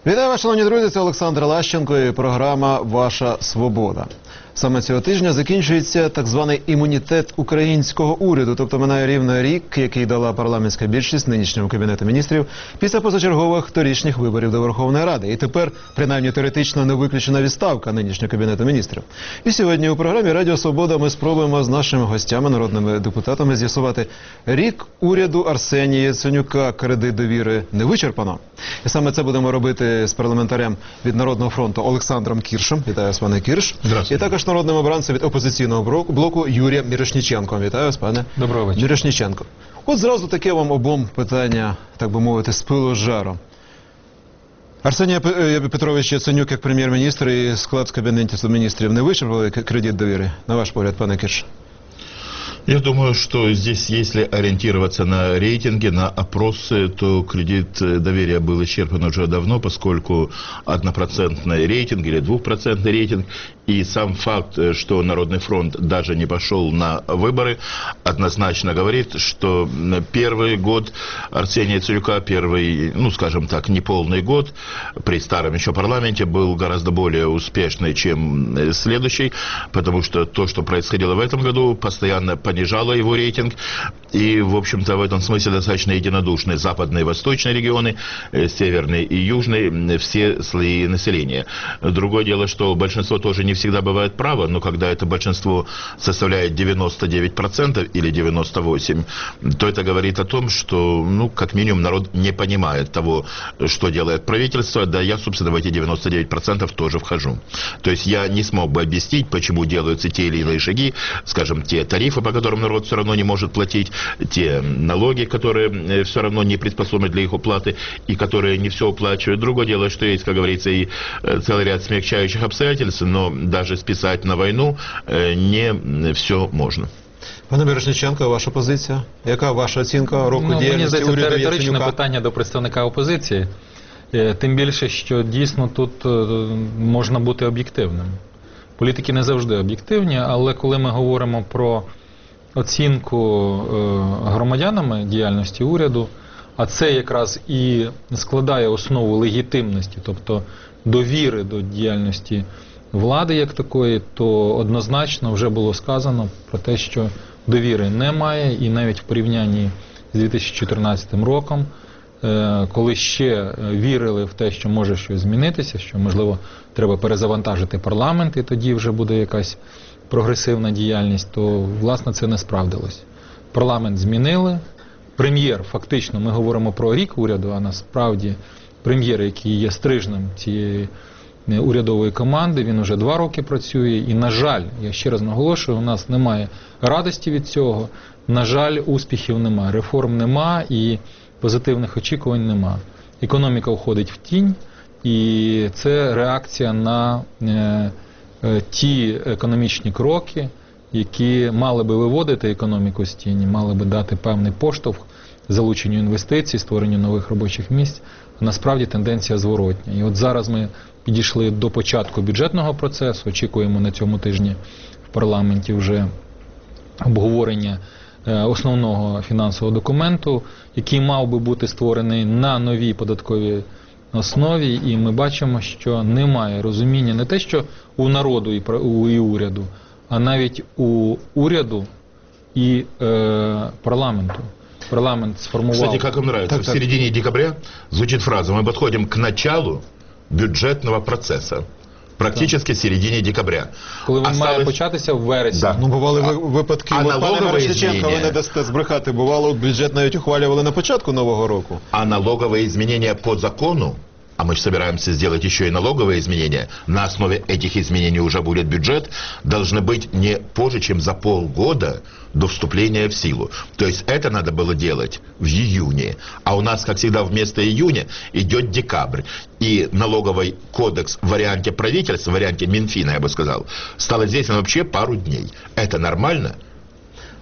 Вітаю вас, шановні друзі, це Олександр Лащенко і програма «Ваша свобода». Саме цього тижня закінчується так званий імунітет українського уряду, тобто минає рівно рік, який дала парламентська більшість нинішньому Кабінету міністрів після позачергових торічних виборів до Верховної Ради. І тепер, принаймні теоретично, не виключена відставка нинішнього Кабінету міністрів. І сьогодні у програмі «Радіо Свобода» ми спробуємо з нашими гостями, народними депутатами, з'ясувати: рік уряду Арсенія Яценюка, кредит довіри не вичерпано. І саме це будемо робити з парламентарем від Народного фронту Олександром Кіршем. Вітаю вас, пане Кірш. І також народним обранцем від опозиційного блоку Юрієм Мірошніченком. Вітаю вас, пане Доброго вечора. Мірошніченко. От зразу таке вам обом питання, так би мовити, з пилу з жару. Арсеній Петрович Яценюк, як прем'єр-міністр і склад Кабінету міністрів, не вичерпали кредит довіри? На ваш погляд, пане Кірш? Я думаю, что здесь, если ориентироваться на рейтинги, на опросы, то кредит доверия был исчерпан уже давно, поскольку 1% рейтинг или 2% рейтинг, и сам факт, что Народный фронт даже не пошел на выборы, однозначно говорит, что первый год Арсения Яценюка, первый, ну скажем так, неполный год при старом еще парламенте был гораздо более успешный, чем следующий, потому что то, что происходило в этом году, постоянно понижало его рейтинг, и, в общем-то, в этом смысле достаточно единодушны западные и восточные регионы, северные и южные, все слои населения. Другое дело, что большинство тоже не всегда бывает право, но когда это большинство составляет 99% или 98%, то это говорит о том, что, ну, как минимум, народ не понимает того, что делает правительство, да я, собственно, в эти 99% тоже вхожу. То есть я не смог бы объяснить, почему делаются те или иные шаги, скажем, те тарифы, по которым народ все равно не может платить, те налоги, которые все равно не приспособлены для их уплаты и которые не все уплачивают. Другое дело, что есть, как говорится, и целый ряд смягчающих обстоятельств, но даже списать на войну не все можна. Пане Мірошніченко, ваша позиція? Яка ваша оцінка року діяльності уряду Яценюка? Мені здається, це риторичне питання до представника опозиції. Тим більше, що дійсно тут можна бути об'єктивним. Політики не завжди об'єктивні, але коли ми говоримо про оцінку громадянами діяльності уряду, а це якраз і складає основу легітимності, тобто довіри до діяльності влади як такої, то однозначно вже було сказано про те, що довіри немає, і навіть в порівнянні з 2014 роком, коли ще вірили в те, що може щось змінитися, що, можливо, треба перезавантажити парламент, і тоді вже буде якась прогресивна діяльність, то, власне, це не справдилось. Парламент змінили, прем'єр, фактично, ми говоримо про рік уряду, а насправді прем'єр, який є стрижнем цієї урядової команди, він уже 2 роки працює, і, на жаль, я ще раз наголошую, у нас немає радості від цього, на жаль, успіхів немає, реформ нема і позитивних очікувань нема. Економіка уходить в тінь, і це реакція на ті економічні кроки, які мали би виводити економіку з тіні, мали би дати певний поштовх залученню інвестицій, створенню нових робочих місць. А насправді тенденція зворотня. І от зараз ми підійшли до початку бюджетного процесу, очікуємо на цьому тижні в парламенті вже обговорення основного фінансового документу, який мав би бути створений на новій податковій основі, і ми бачимо, що немає розуміння не те, що у народу і уряду, а навіть у уряду і парламенту. Парламент сформував... Кстати, как вам нравится, в середине декабря звучит фраза: мы подходим к началу бюджетного процесса. Практически в середині декабря. Коли він має початися в вересні. Да. Ну, бували випадки, пане Мірошніченко, ви не дасте збрехати, бувало, бюджет навіть ухвалювали на початку Нового року. А налоговые изменения по закону, а мы же собираемся сделать еще и налоговые изменения, на основе этих изменений уже будет бюджет, должны быть не позже, чем за полгода до вступления в силу. То есть это надо было делать в июне. А у нас, как всегда, вместо июня идет декабрь. И налоговый кодекс в варианте правительства, в варианте Минфина, я бы сказал, стало здесь вообще пару дней. Это нормально?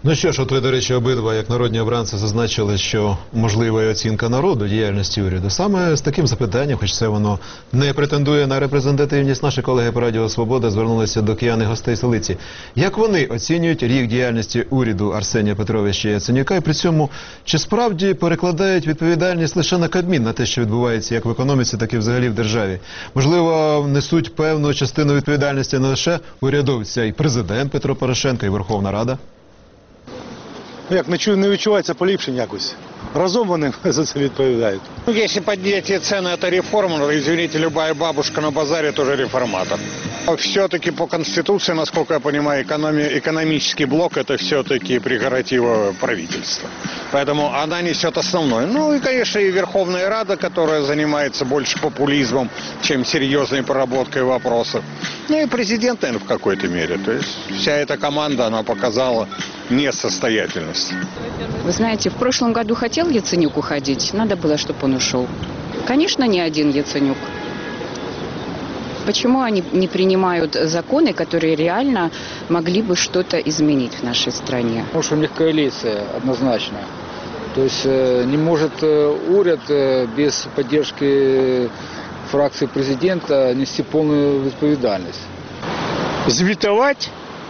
Ну що ж, от ви, до речі, обидва, як народні обранці, зазначили, що можлива і оцінка народу діяльності уряду. Саме з таким запитанням, хоч це воно не претендує на репрезентативність, наші колеги по Радіо Свобода звернулися до киян і гостей столиці. Як вони оцінюють рік діяльності уряду Арсенія Петровича Яценюка, і при цьому чи справді перекладають відповідальність лише на Кабмін, на те, що відбувається як в економіці, так і взагалі в державі? Можливо, несуть певну частину відповідальності не лише урядовця, і президент Петро Порошенко, і Верховна Рада? Як не відчувається поліпшень якось. Разом вони за це відповідають. Ну, если поднятие цены – это реформа, ну, извините, любая бабушка на базаре тоже реформатор. Все-таки по Конституции, насколько я понимаю, экономический блок – это все-таки прерогатива правительства. Поэтому она несет основное. Ну и, конечно, и Верховная Рада, которая занимается больше популизмом, чем серьезной проработкой вопросов. Ну и президент, наверное, в какой-то мере. То есть вся эта команда, она показала несостоятельность. Вы знаете, в прошлом году хотел Яценюк уходить, надо было, чтобы он ушел. Конечно, не один Яценюк. Почему они не принимают законы, которые реально могли бы что-то изменить в нашей стране? Потому что у них коалиция однозначно. То есть не может уряд без поддержки фракции президента нести полную ответственность. Звітовать.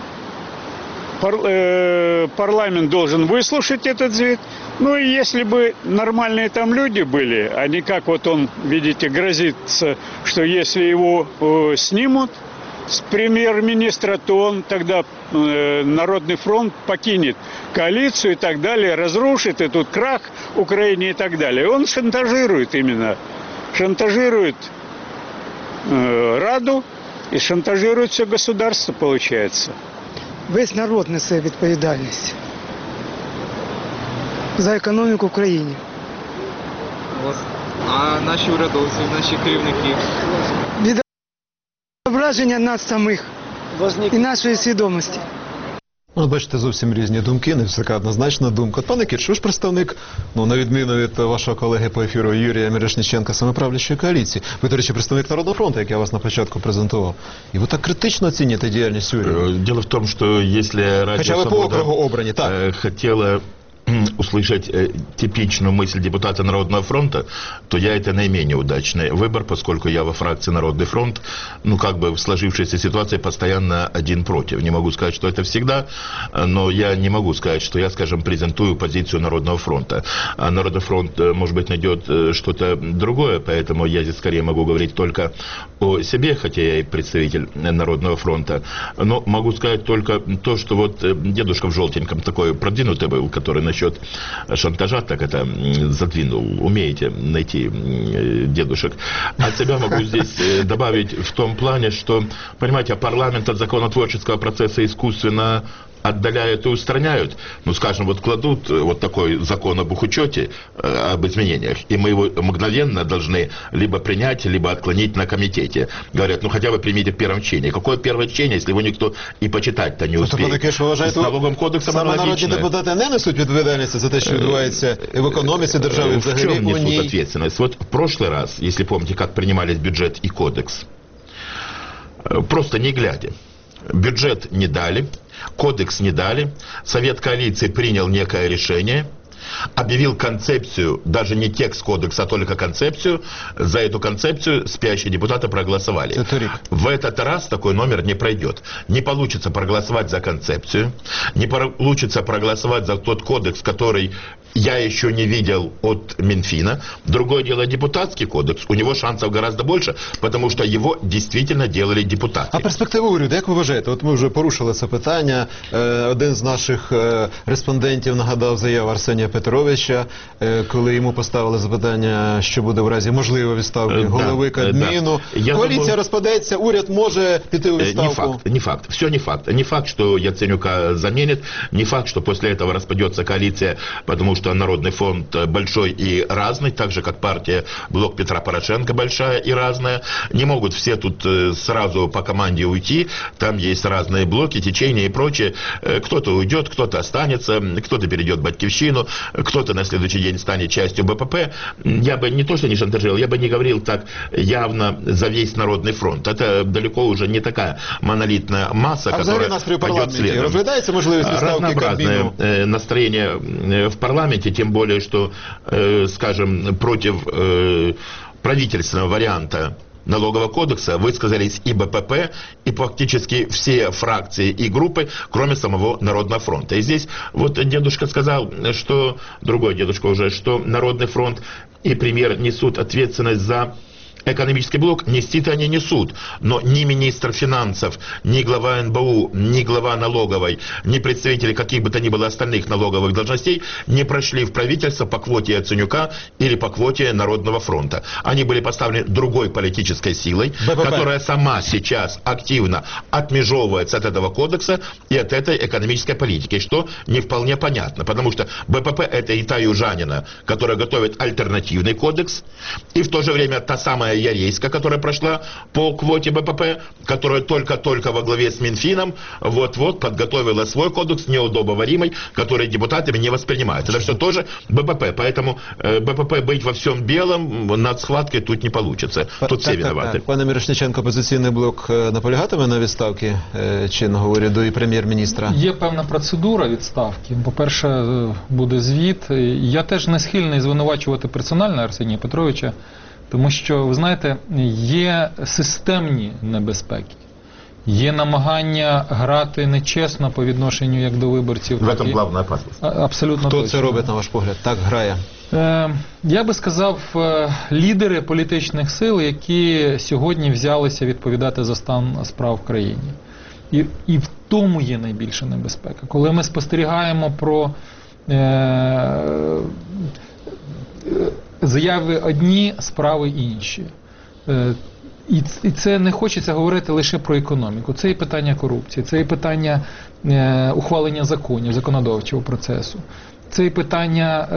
Парламент должен выслушать этот звет. Ну и если бы нормальные там люди были, а не как вот он, видите, грозится, что если его снимут с премьер-министра, то он тогда Народный фронт покинет коалицию и так далее, разрушит, и тут крах Украине и так далее. Он шантажирует именно, шантажирует Раду и шантажирует все государство, получается. Весь народ несе відповідальність за економіку в країні. А наші урядовці, наші керівники? Відображення нас самих і нашої свідомості. Ну, бачите, зовсім різні думки, не така однозначна думка. От, пане Кірш, ви ж представник, на відміну від вашого колеги по ефіру Юрія Мірошниченка, самоправлячої коаліції. Ви, до речі, представник Народного фронту, як я вас на початку презентував. І ви так критично оцінюєте діяльність уряду. Дело в том, что если Радио Хоча ви по Свобода округу обрані, так. хотела услышать типичную мысль депутата Народного фронта, то я это наименее удачный выбор, поскольку я во фракции Народный фронт, как бы в сложившейся ситуации постоянно один против. Не могу сказать, что это всегда, но я не могу сказать, что я, скажем, презентую позицию Народного фронта. А Народный фронт, может быть, найдет что-то другое, поэтому я здесь скорее могу говорить только о себе, хотя я и представитель Народного фронта. Но могу сказать только то, что вот дедушка в желтеньком такой продвинутый был, который насчет шантажа так это задвинул. Умеете найти дедушек. От себя могу здесь добавить в том плане, что, понимаете, парламент от законотворческого процесса искусственно отдаляют и устраняют. Скажем, вот кладут вот такой закон об учете, об изменениях, и мы его мгновенно должны либо принять, либо отклонить на комитете. Говорят, хотя бы примите в первом чтении. Какое первое чтение, если его никто и почитать-то не успеет? С налоговым кодексом саме народні депутати не несуть відповідальності за те, що відбувається в економіці держави, в чем несут ответственность? Вот в прошлый раз, если помните, как принимались бюджет и кодекс, просто не глядя. Бюджет не дали, кодекс не дали, Совет коалиции принял некое решение, объявил концепцию, даже не текст кодекса, а только концепцию. За эту концепцию спящие депутаты проголосовали. В этот раз такой номер не пройдет. Не получится проголосовать за концепцию, не получится проголосовать за тот кодекс, который я еще не видел от Минфина. Другое дело, депутатский кодекс, у него шансов гораздо больше, потому что его действительно делали депутаты. А перспективу уряду, як ви вважаєте? От ми вже порушили це питання. Один з наших респондентів нагадав заяву Арсенія Петровича, коли йому поставили запитання, що буде в разі можливої відставки голови Кабміну. Коаліція розпадеться, уряд може піти у відставку. Не факт. Все не факт. Не факт, что Яценюка заменит, не факт, что после этого распадется коалиция, потому что что Народный фронт большой и разный, так же, как партия Блок Петра Порошенко большая и разная. Не могут все тут сразу по команде уйти. Там есть разные блоки, течения и прочее. Кто-то уйдет, кто-то останется, кто-то перейдет в Батьковщину, кто-то на следующий день станет частью БПП. Я бы не то, что не шантажировал, я бы не говорил так явно за весь Народный фронт. Это далеко уже не такая монолитная масса, которая пойдет следом. Розглядається можливість відставки Кабміну? Разнообразное настроение в парламенте, тем более, что, скажем, против правительственного варианта налогового кодекса высказались и БПП, и практически все фракции и группы, кроме самого Народного фронта. И здесь вот дедушка сказал, что, другой дедушка уже, что Народный фронт и премьер несут ответственность за экономический блок, нести-то они несут, но ни министр финансов, ни глава НБУ, ни глава налоговой, ни представители каких бы то ни было остальных налоговых должностей не прошли в правительство по квоте Яценюка или по квоте Народного фронта. Они были поставлены другой политической силой, которая сама сейчас активно отмежевывается от этого кодекса и от этой экономической политики, что не вполне понятно, потому что БПП это и та южанина, которая готовит альтернативный кодекс, и в то же время та самая Ярейска, которая прошла по квоте БПП, которая только-только во главе с Минфином вот-вот подготовила свой кодекс неудобоваримый, который депутатами не воспринимают. Это все тоже БПП, поэтому БПП быть во всем белом над схваткой тут не получится. Тут все виноваты. Пане Мірошниченко, «Опозиційний блок» наполягатиме на відставці чинного уряду і прем'єр-міністра? Є певна процедура відставки. По-перше, буде звіт. Я теж не схильний звинувачувати персонально Арсенія Петровича, тому що, ви знаєте, є системні небезпеки. Є намагання грати нечесно по відношенню як до виборців. В этом главна опасность. Абсолютно Хто точно. це робить, на ваш погляд? Так грає? Я би сказав, лідери політичних сил, які сьогодні взялися відповідати за стан справ в країні. І в тому є найбільша небезпека. Коли ми спостерігаємо про заяви одні, справи інші. І це не хочеться говорити лише про економіку. Це і питання корупції, це і питання ухвалення законів, законодавчого процесу. Це і питання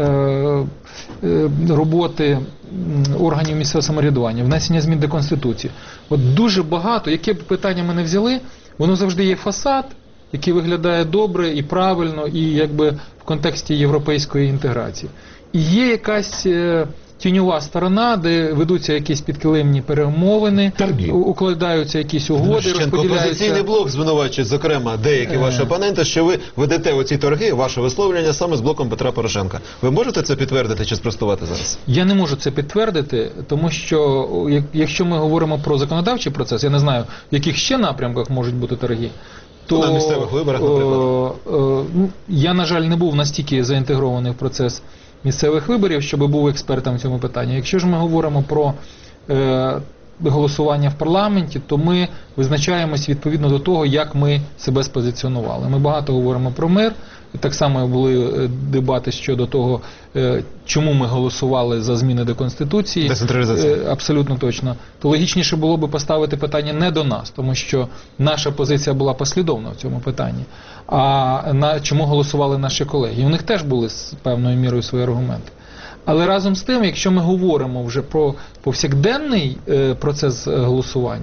роботи органів місцевого самоврядування, внесення змін до Конституції. От дуже багато, яке б питання ми не взяли, воно завжди є фасад, який виглядає добре і правильно, і якби в контексті європейської інтеграції. І є якась тіньова сторона, де ведуться якісь підкилимні перемовини, укладаються якісь угоди, розподіляються... «Опозиційний блок» звинувачує, зокрема, деякі ваші опоненти, що ви ведете оці торги, ваше висловлення саме з блоком Петра Порошенка. Ви можете це підтвердити чи спростувати зараз? Я не можу це підтвердити, тому що якщо ми говоримо про законодавчий процес, я не знаю, в яких ще напрямках можуть бути торги, то на місцевих виборах, наприклад. Я, на жаль, не був настільки заінтегрований в процес місцевих виборів, щоб був експертом в цьому питанні. Якщо ж ми говоримо про голосування в парламенті, то ми визначаємось відповідно до того, як ми себе спозиціонували. Ми багато говоримо про мир, так само були дебати щодо того, чому ми голосували за зміни до Конституції. Децентралізація. Абсолютно точно. То логічніше було би поставити питання не до нас, тому що наша позиція була послідовна в цьому питанні. А чому голосували наші колеги? І у них теж були з певною мірою свої аргументи. Але разом з тим, якщо ми говоримо вже про повсякденний процес голосувань,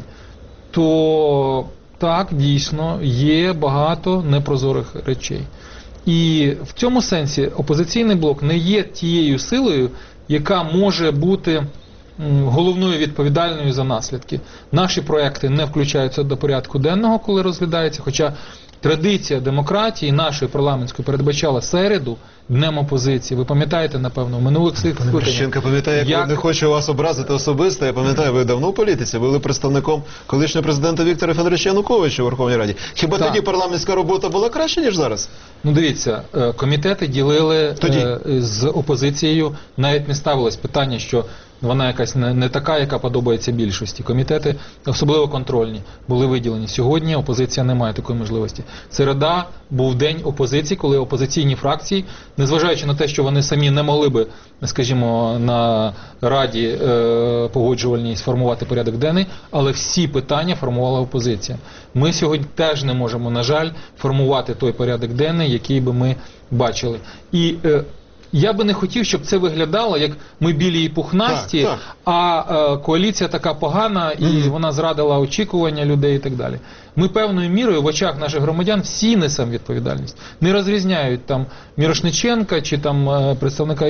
то так, дійсно, є багато непрозорих речей. І в цьому сенсі «Опозиційний блок» не є тією силою, яка може бути головною відповідальною за наслідки. Наші проекти не включаються до порядку денного, коли розглядається, хоча традиція демократії нашої парламентської передбачала середу днем опозиції. Ви пам'ятаєте, напевно, в минулих скликаннях. Мірошниченко, пам'ятаю, як не хочу вас образити особисто, я пам'ятаю, ви давно в політиці, були представником колишнього президента Віктора Федоровича Януковича у Верховній Раді. Хіба тоді парламентська робота була краще, ніж зараз? Ну дивіться, комітети ділили з опозицією, навіть не ставилось питання, що вона якась не така, яка подобається більшості. Комітети, особливо контрольні, були виділені. Сьогодні опозиція не має такої можливості. Середа був день опозиції, коли опозиційні фракції, незважаючи на те, що вони самі не могли би, скажімо, на Раді погоджувальній сформувати порядок денний, але всі питання формувала опозиція. Ми сьогодні теж не можемо, на жаль, формувати той порядок денний, який би ми бачили. І Я би не хотів, щоб це виглядало, як ми білі і пухнасті, Так, так. а коаліція така погана, і вона зрадила очікування людей і так далі. Ми певною мірою в очах наших громадян всі несемо відповідальність. Не розрізняють там Мірошниченка чи там представника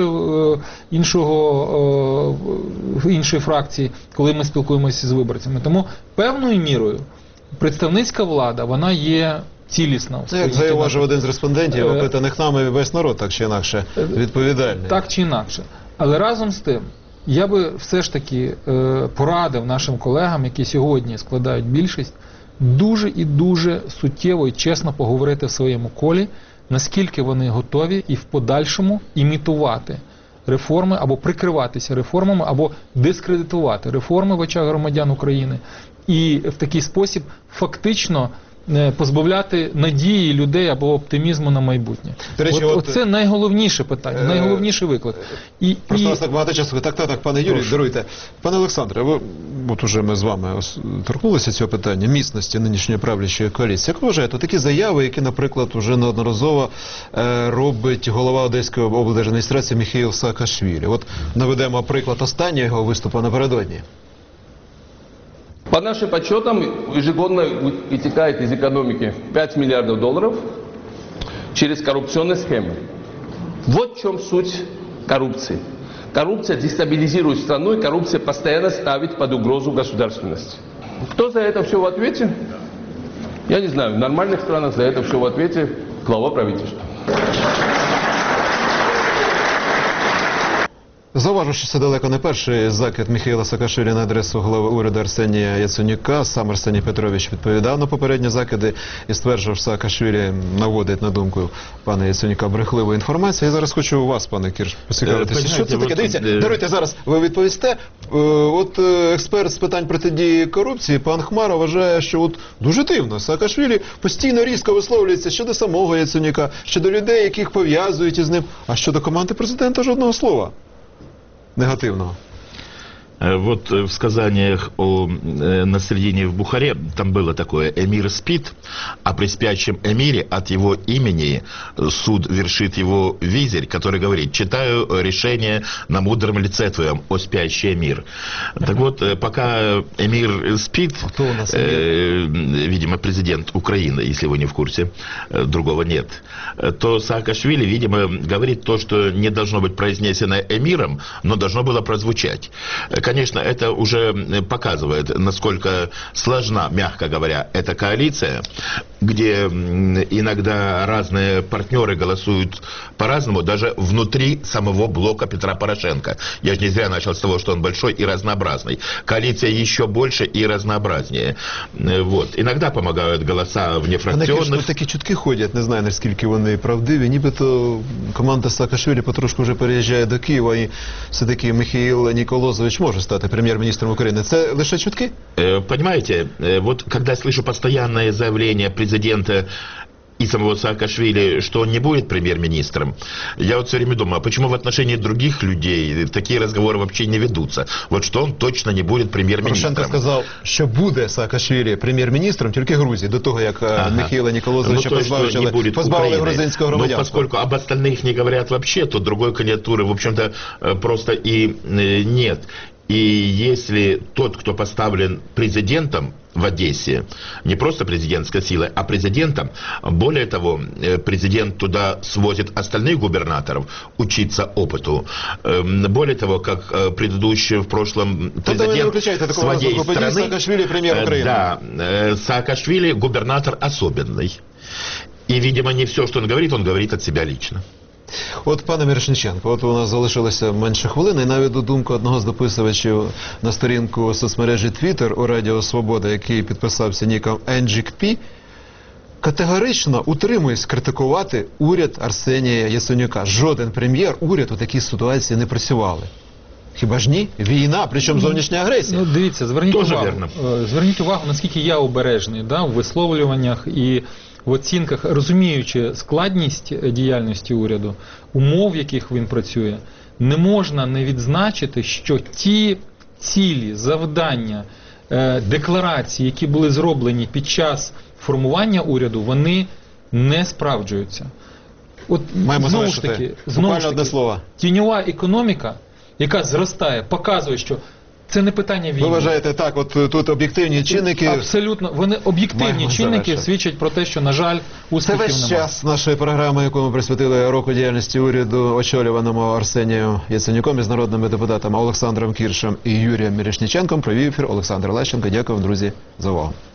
іншої фракції, коли ми спілкуємося з виборцями. Тому певною мірою представницька влада, вона є цілісна. Як зауважив один з респондентів, опитаних нами, весь народ так чи інакше відповідальний. Так чи інакше. Але разом з тим, я би все ж таки порадив нашим колегам, які сьогодні складають більшість, дуже і дуже суттєво і чесно поговорити в своєму колі, наскільки вони готові і в подальшому імітувати реформи, або прикриватися реформами, або дискредитувати реформи в очах громадян України. І в такий спосіб фактично позбавляти надії людей або оптимізму на майбутнє. До речі, оце найголовніше питання, найголовніший виклик. Просто у нас так багато часу. Так, пане Юрій, даруйте. Пане Олександре, от уже ми з вами торкнулися цього питання міцності нинішньої правлячої коаліції. Як ви вважаєте, такі заяви, які, наприклад, вже неодноразово робить голова Одеської облдержадміністрації Міхеїл Саакашвілі? От наведемо приклад останнього його виступу напередодні. По нашим подсчетам, ежегодно вытекает из экономики 5 миллиардов долларов через коррупционные схемы. Вот в чем суть коррупции. Коррупция дестабилизирует страну, и коррупция постоянно ставит под угрозу государственность. Кто за это все в ответе? Я не знаю. В нормальных странах за это все в ответе глава правительства. Зауважу, що це далеко не перший закид Міхеїла Саакашвілі на адресу голови уряду Арсенія Яценюка. Сам Арсеній Петрович відповідав на попередні закиди і стверджував, що Саакашвілі наводить на думку пана Яценюка брехливу інформацію. Я зараз хочу у вас, пане Кірш, поцікавитися, що це таке. Дивіться, даруйте, зараз ви відповісте. От експерт з питань протидії корупції, пан Хмара, вважає, що от дуже дивно. Саакашвілі постійно різко висловлюється щодо самого Яценюка, щодо людей, яких пов'язують із ним, а щодо команди президента жодного слова негативного. Вот в сказаниях о населении в Бухаре, там было такое: эмир спит, а при спящем эмире от его имени суд вершит его визирь, который говорит: читаю решение на мудром лице твоем, о спящий эмир. Так вот, пока эмир спит, видимо, президент Украины, если вы не в курсе, другого нет, то Саакашвили, видимо, говорит то, что не должно быть произнесено эмиром, но должно было прозвучать. Конечно, это уже показывает, насколько сложна, мягко говоря, эта коалиция, где иногда разные партнеры голосуют по-разному, даже внутри самого блока Петра Порошенко. Я же не зря начал с того, что он большой и разнообразный. Коалиция еще больше и разнообразнее. Вот. Иногда помогают голоса внефракционных. Такі чутки ходять, не знаю, наскільки вони правдиві. Нібито команда Саакашвілі потрошку вже переїжджає до Києва, і все-таки Михаил Николозович може стати прем'єр-міністром України. Це лише чутки? Понимаете, вот когда я слышу постоянное заявление президента и самого Саакашвили, что он не будет премьер-министром, я вот все время думаю, а почему в отношении других людей такие разговоры вообще не ведутся? Вот что он точно не будет премьер-министром. Порошенко сказав, що буде Саакашвілі прем'єр-міністром тільки Грузії, до того, як Михайла Николозовича позбавили грузинського громадянства. Но поскольку об остальных не говорят вообще, то другой кандидатуры, в общем-то, просто и нет. И если тот, кто поставлен президентом в Одессе, не просто президентской силой, а президентом, более того, президент туда свозит остальных губернаторов учиться опыту. Более того, как предыдущий в прошлом президент своей страны, Саакашвили премьер Украины. Да, Саакашвили губернатор особенный. И, видимо, не все, что он говорит от себя лично. От, пане Мірошниченко, от у нас залишилося менше хвилини, і навіть думку одного з дописувачів на сторінку соцмережі Twitter у Радіо Свобода, який підписався ніком NGP, категорично утримуюсь критикувати уряд Арсенія Яценюка. Жоден прем'єр, уряд у такій ситуації не працювали. Хіба ж ні? Війна, причому зовнішня агресія. Ну, дивіться, зверніть увагу, наскільки я обережний в висловлюваннях і в оцінках, розуміючи складність діяльності уряду, умов, в яких він працює, не можна не відзначити, що ті цілі, завдання, декларації, які були зроблені під час формування уряду, вони не справджуються. от Маємо знову ж завершити. таки, Буквально одне слово. тіньова економіка, яка зростає, показує, що це не питання війни. Ви вважаєте, так, от тут об'єктивні чинники... Абсолютно. Вони об'єктивні Маємо чинники завершити. свідчать про те, що, на жаль, Це успіхів весь немає. час нашої програми, яку ми присвятили року діяльності уряду, очолюваному Арсенієм Яценюком, міжнародними депутатами Олександром Кіршем і Юрієм Мірошніченком, провів ефір Олександр Лещенко. Дякую вам, друзі, за увагу.